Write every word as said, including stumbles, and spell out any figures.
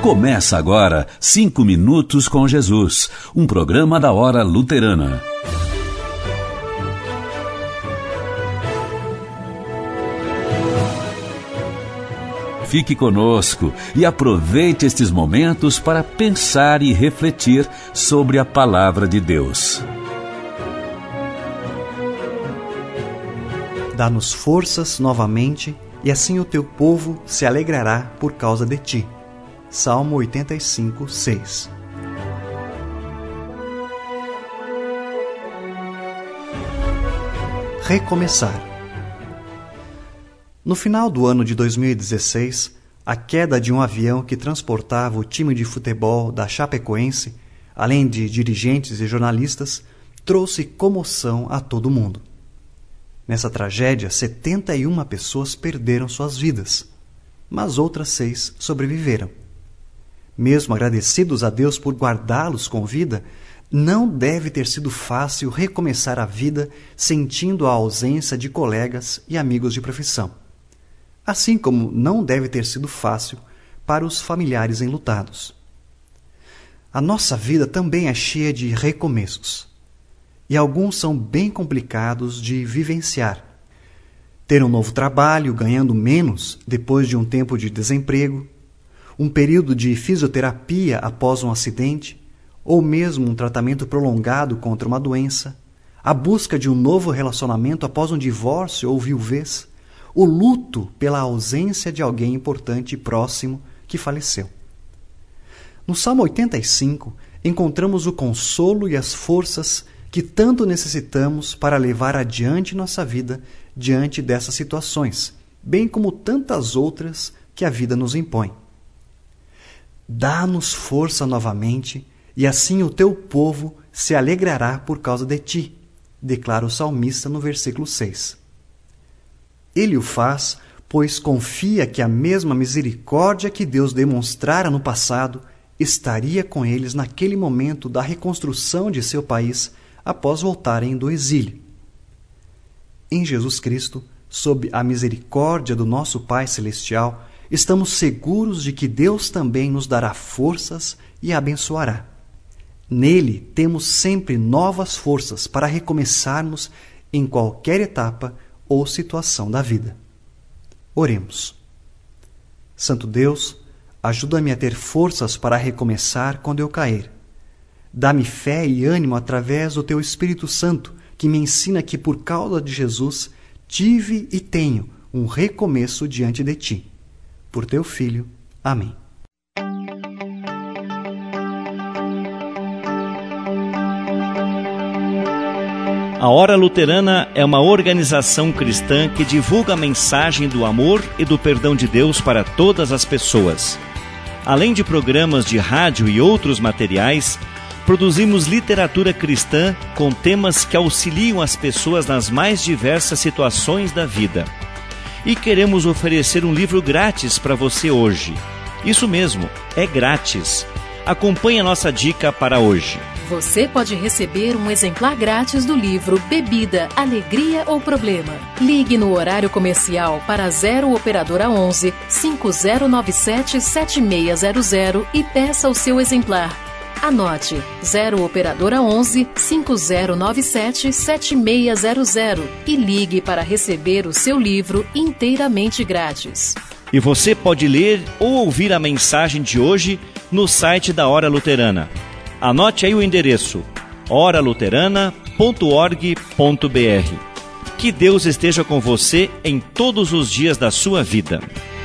Começa agora Cinco Minutos com Jesus, um programa da Hora Luterana. Fique conosco e aproveite estes momentos para pensar e refletir sobre a Palavra de Deus. Dá-nos forças novamente, e assim o teu povo se alegrará por causa de ti. Salmo oitenta e cinco, seis. Recomeçar. No final do ano de dois mil e dezesseis, a queda de um avião que transportava o time de futebol da Chapecoense, além de dirigentes e jornalistas, trouxe comoção a todo mundo. Nessa tragédia, setenta e uma pessoas perderam suas vidas, mas outras seis sobreviveram. Mesmo agradecidos a Deus por guardá-los com vida, não deve ter sido fácil recomeçar a vida sentindo a ausência de colegas e amigos de profissão. Assim como não deve ter sido fácil para os familiares enlutados. A nossa vida também é cheia de recomeços, e alguns são bem complicados de vivenciar. Ter um novo trabalho ganhando menos depois de um tempo de desemprego, um período de fisioterapia após um acidente, ou mesmo um tratamento prolongado contra uma doença, a busca de um novo relacionamento após um divórcio ou viuvez, o luto pela ausência de alguém importante e próximo que faleceu. No Salmo oitenta e cinco, encontramos o consolo e as forças que tanto necessitamos para levar adiante nossa vida diante dessas situações, bem como tantas outras que a vida nos impõe. Dá-nos força novamente, e assim o teu povo se alegrará por causa de ti, declara o salmista no versículo seis. Ele o faz, pois confia que a mesma misericórdia que Deus demonstrara no passado estaria com eles naquele momento da reconstrução de seu país após voltarem do exílio. Em Jesus Cristo, sob a misericórdia do nosso Pai Celestial, estamos seguros de que Deus também nos dará forças e abençoará. Nele temos sempre novas forças para recomeçarmos em qualquer etapa ou situação da vida. Oremos. Santo Deus, ajuda-me a ter forças para recomeçar quando eu cair. Dá-me fé e ânimo através do Teu Espírito Santo, que me ensina que por causa de Jesus tive e tenho um recomeço diante de Ti. Por Teu Filho. Amém. A Hora Luterana é uma organização cristã que divulga a mensagem do amor e do perdão de Deus para todas as pessoas. Além de programas de rádio e outros materiais, produzimos literatura cristã com temas que auxiliam as pessoas nas mais diversas situações da vida. E queremos oferecer um livro grátis para você hoje. Isso mesmo, é grátis. Acompanhe a nossa dica para hoje. Você pode receber um exemplar grátis do livro Bebida, Alegria ou Problema. Ligue no horário comercial para zero Operadora onze, cinco zero nove sete, sete seis zero zero e peça o seu exemplar. Anote zero Operadora onze, cinco zero nove sete, sete seis zero zero e ligue para receber o seu livro inteiramente grátis. E você pode ler ou ouvir a mensagem de hoje no site da Hora Luterana. Anote aí o endereço ora luterana ponto org ponto br. Que Deus esteja com você em todos os dias da sua vida.